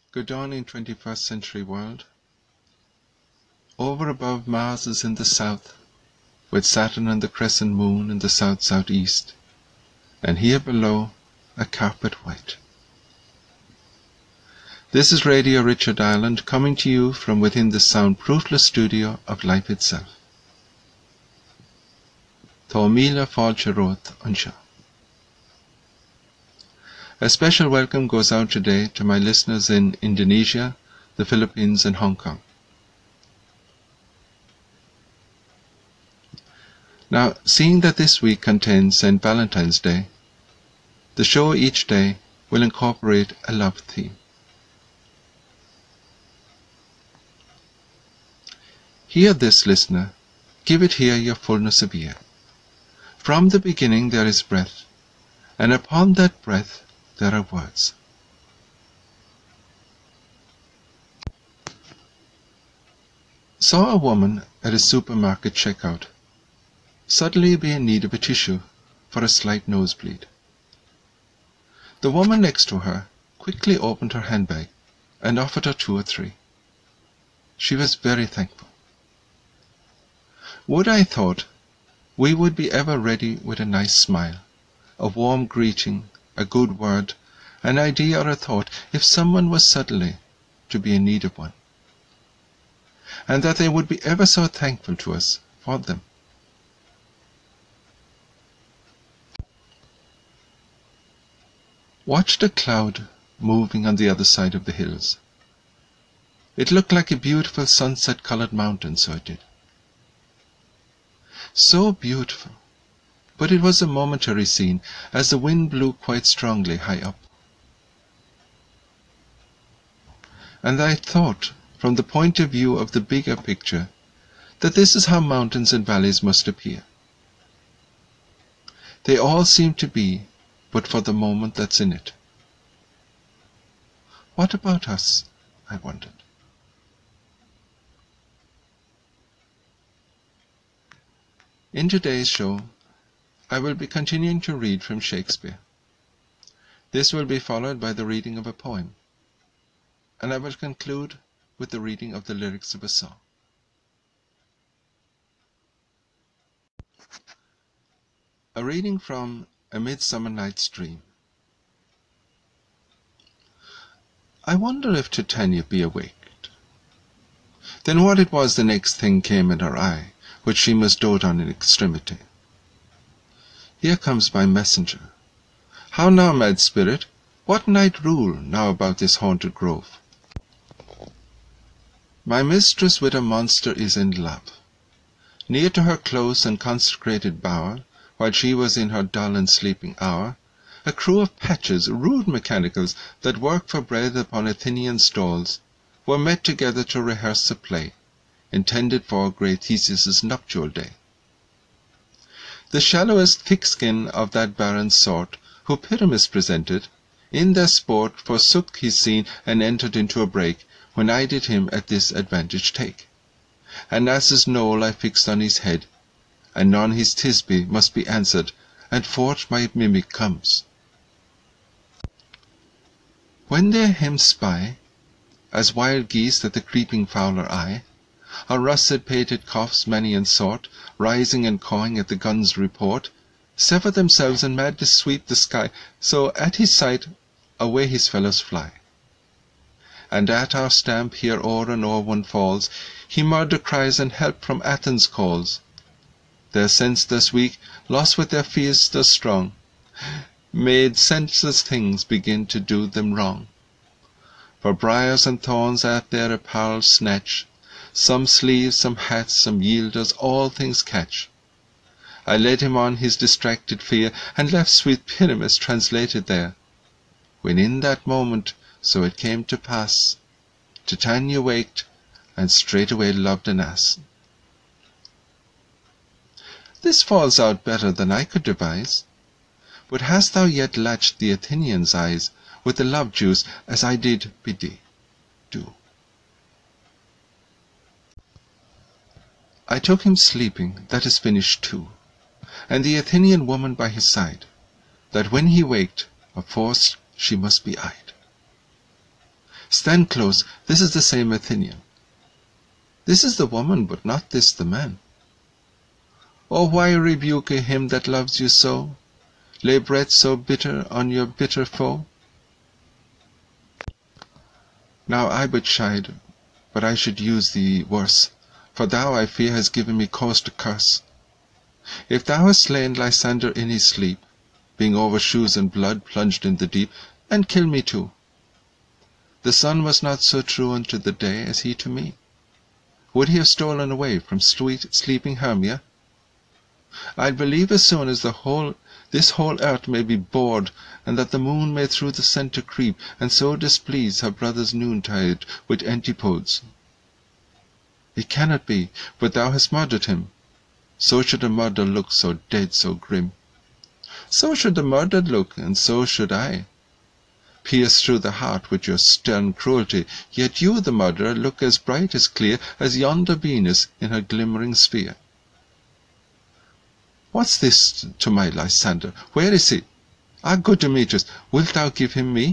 Good dawning 21st century world. Over above Mars is in the south, with Saturn and the crescent moon in the south-southeast, and here below a carpet white. This is Radio Richard Ireland coming to you from within the soundproofless studio of life itself. Tá míle fáilte rót anseo. A special welcome goes out today to my listeners in Indonesia, the Philippines and Hong Kong. Now, seeing that this week contains St. Valentine's Day, the show each day will incorporate a love theme. Hear this, listener, give it here your fullness of ear. From the beginning there is breath, and upon that breath there are words. Saw a woman at a supermarket checkout suddenly be in need of a tissue for a slight nosebleed. The woman next to her quickly opened her handbag and offered her 2 or 3. She was very thankful. Would I thought we would be ever ready with a nice smile, a warm greeting, a good word, an idea or a thought if someone was suddenly to be in need of one, and that they would be ever so thankful to us for them. Watched a cloud moving on the other side of the hills. It looked like a beautiful sunset-colored mountain, so it did. So beautiful, but it was a momentary scene, as the wind blew quite strongly high up. And I thought, from the point of view of the bigger picture, that this is how mountains and valleys must appear. They all seem to be, but for the moment that's in it. What about us? I wondered. In today's show, I will be continuing to read from Shakespeare. This will be followed by the reading of a poem, and I will conclude with the reading of the lyrics of a song. A reading from A Midsummer Night's Dream. I wonder if Titania be awaked. Then what it was the next thing came in her eye, which she must dote on in extremity. Here comes my messenger. How now, mad spirit? What night rule now about this haunted grove? My mistress with a monster is in love. Near to her close and consecrated bower, while she was in her dull and sleeping hour, a crew of patches, rude mechanicals, that work for bread upon Athenian stalls, were met together to rehearse a play, intended for great Theseus's nuptial day. The shallowest thick-skin of that barren sort, who Pyramus presented, in their sport forsook his scene and entered into a brake, when I did him at this advantage take. An ass's knoll I fixed on his head, anon his Thisbe must be answered, and forth my mimic comes. When they him spy, as wild geese that the creeping fowler eye, or russet-pated coughs many and sort, rising and cawing at the gun's report, sever themselves and madly sweep the sky, so at his sight away his fellows fly. And at our stamp here o'er and o'er one falls, he murder cries and help from Athens calls. Their sense thus weak, lost with their fears thus strong, made senseless things begin to do them wrong. For briars and thorns at their apparel snatch, some sleeves, some hats, some yielders, all things catch. I led him on his distracted fear, and left sweet Pyramus translated there, when in that moment, so it came to pass, Titania waked, and straightway loved an ass. This falls out better than I could devise. But hast thou yet latched the Athenian's eyes with the love juice, as I did bid thee do? I took him sleeping, that is finished too, and the Athenian woman by his side, that when he waked, of force she must be eyed. Stand close, this is the same Athenian. This is the woman, but not this the man. Oh, why rebuke him that loves you so? Lay breath so bitter on your bitter foe? Now I but chide, but I should use thee worse, for thou, I fear, hast given me cause to curse. If thou hast slain Lysander in his sleep, being over shoes and blood plunged in the deep, and kill me too. The sun was not so true unto the day as he to me. Would he have stolen away from sweet sleeping Hermia? I'll believe as soon as this whole earth may be bored, and that the moon may through the centre creep, and so displease her brother's noontide with antipodes. It cannot be, but thou hast murdered him. So should a murder look, so dead, so grim. So should the murdered look, and so should I. Pierced through the heart with your stern cruelty, yet you, the murderer, look as bright, as clear, as yonder Venus in her glimmering sphere. What's this to my Lysander? Where is he? Ah, good Demetrius, wilt thou give him me?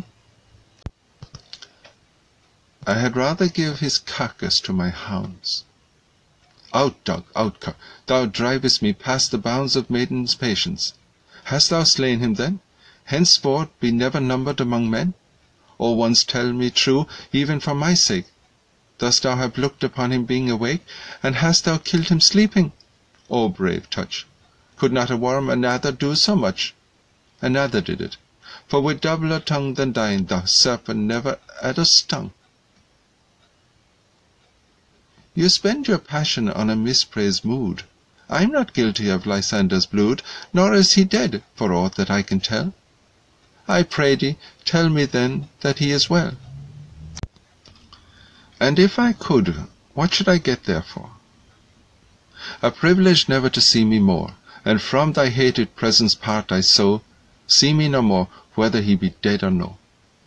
I had rather give his carcass to my hounds. Out, dog, out, cur! Thou drivest me past the bounds of maiden's patience. Hast thou slain him, then? Henceforth be never numbered among men? Or once tell me true, even for my sake. Dost thou have looked upon him being awake, and hast thou killed him sleeping? O brave touch! Could not a worm another do so much? Another did it, for with doubler tongue than thine, thou serpent never adder stung. You spend your passion on a mispraised mood. I am not guilty of Lysander's blood, nor is he dead, for aught that I can tell. I pray thee, tell me then that he is well. And if I could, what should I get therefore? A privilege never to see me more, and from thy hated presence part I so, see me no more, whether he be dead or no.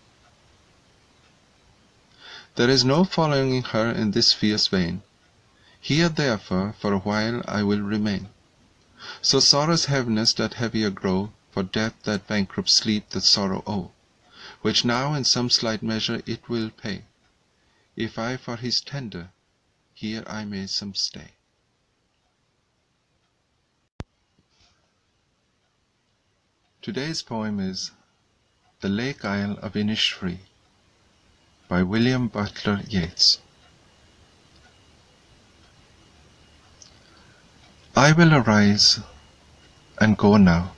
There is no following her in this fierce vein. Here therefore for a while I will remain. So sorrow's heaviness doth heavier grow, for death that bankrupt sleep that sorrow owe, which now in some slight measure it will pay, if I for his tender here I may some stay. Today's poem is The Lake Isle of Innisfree by William Butler Yeats. I will arise and go now,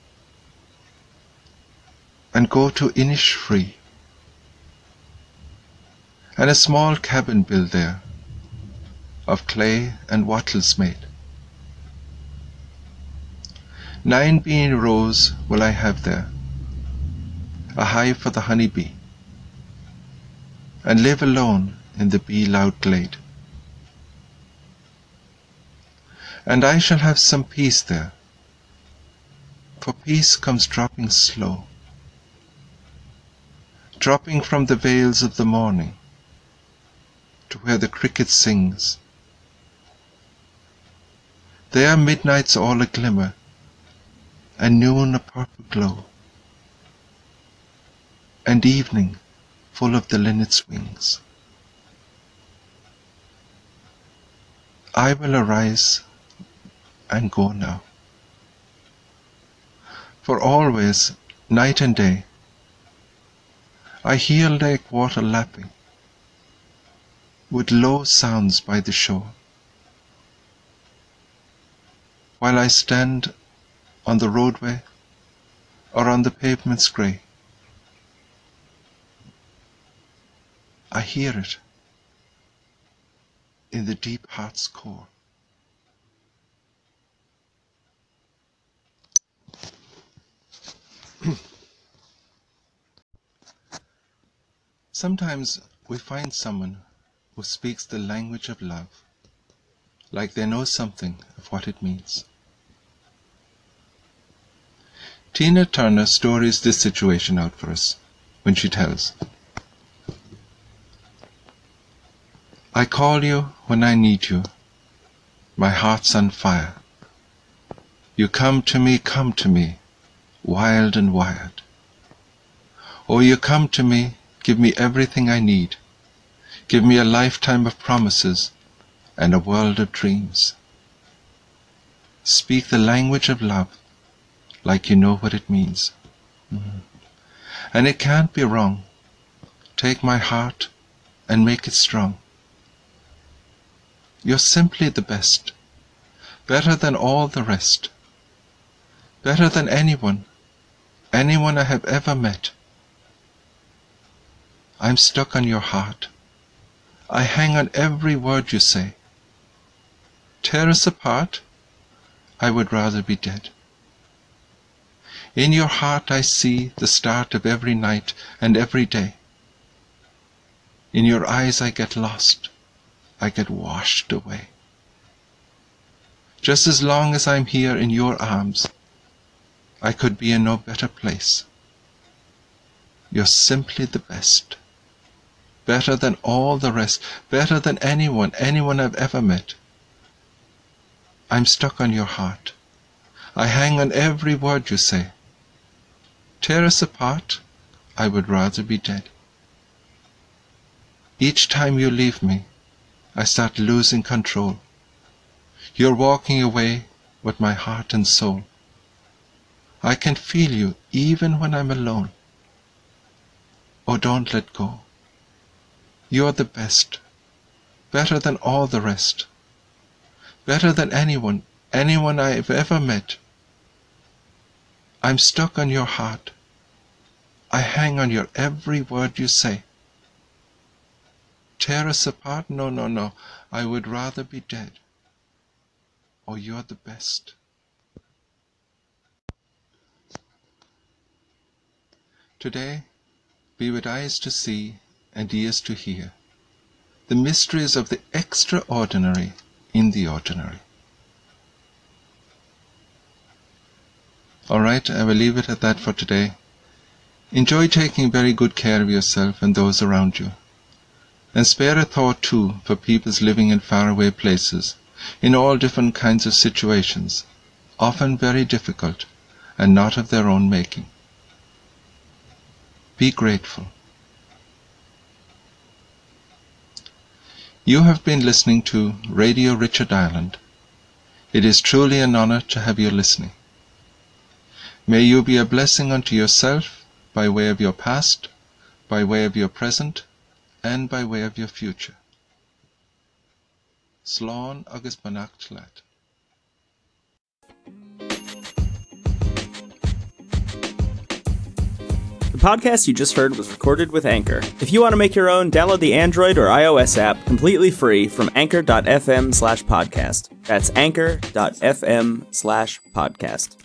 and go to Innisfree, and a small cabin build there, of clay and wattles made. 9 bean rows will I have there, a hive for the honey bee, and live alone in the bee-loud glade. And I shall have some peace there, for peace comes dropping slow, dropping from the vales of the morning to where the cricket sings. There midnight's all a glimmer, and noon a purple glow, and evening full of the linnet's wings. I will arise and go now, for always, night and day, I hear lake water lapping with low sounds by the shore, while I stand on the roadway or on the pavements grey. I hear it in the deep heart's core. Sometimes we find someone who speaks the language of love, like they know something of what it means. Tina Turner stories this situation out for us when she tells, I call you when I need you, my heart's on fire. You come to me, wild and wired. Oh, you come to me, give me everything I need, Give me a lifetime of promises and a world of dreams. Speak the language of love like you know what it means. And it can't be wrong. Take my heart and make it strong. You're simply the best, better than all the rest, better than anyone I have ever met. I'm stuck on your heart. I hang on every word you say. Tear us apart, I would rather be dead. In your heart I see the start of every night and every day. In your eyes I get lost, I get washed away. Just as long as I'm here in your arms, I could be in no better place. You're simply the best, better than all the rest, better than anyone I've ever met. I'm stuck on your heart. I hang on every word you say. Tear us apart, I would rather be dead. Each time you leave me, I start losing control. You're walking away with my heart and soul. I can feel you even when I'm alone. Oh, don't let go. You're the best, better than all the rest, better than anyone I've ever met. I'm stuck on your heart. I hang on your every word you say. Tear us apart? No. I would rather be dead. Oh, you're the best. Today, be with eyes to see and ears to hear the mysteries of the extraordinary in the ordinary. All right, I will leave it at that for today. Enjoy taking very good care of yourself and those around you. And spare a thought too for peoples living in faraway places, in all different kinds of situations, often very difficult and not of their own making. Be grateful. You have been listening to Radio Richard Ireland. It is truly an honor to have you listening. May you be a blessing unto yourself by way of your past, by way of your present, and by way of your future. Slán agus Beannacht leat. The podcast you just heard was recorded with Anchor. If you want to make your own, download the Android or iOS app completely free from anchor.fm/podcast. That's anchor.fm/podcast.